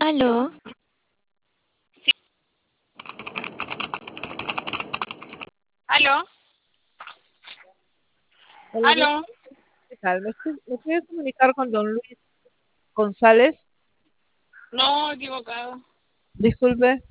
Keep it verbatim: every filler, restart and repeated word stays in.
Aló, ¿Aló? Hola, buenas ¿Aló? tardes. ¿Qué tal? ¿Me, escu- me puede comunicar con don Luis González? No, equivocado. Disculpe.